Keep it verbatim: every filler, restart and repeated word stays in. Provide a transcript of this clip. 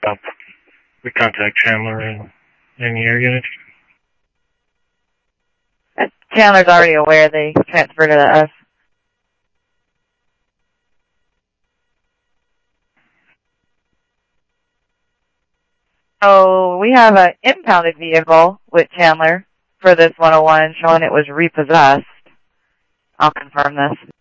Um, we contact Chandler and, and the air unit. Chandler's already aware they transferred it to us. So we have an impounded vehicle with Chandler for this one oh one showing it was repossessed. I'll confirm this.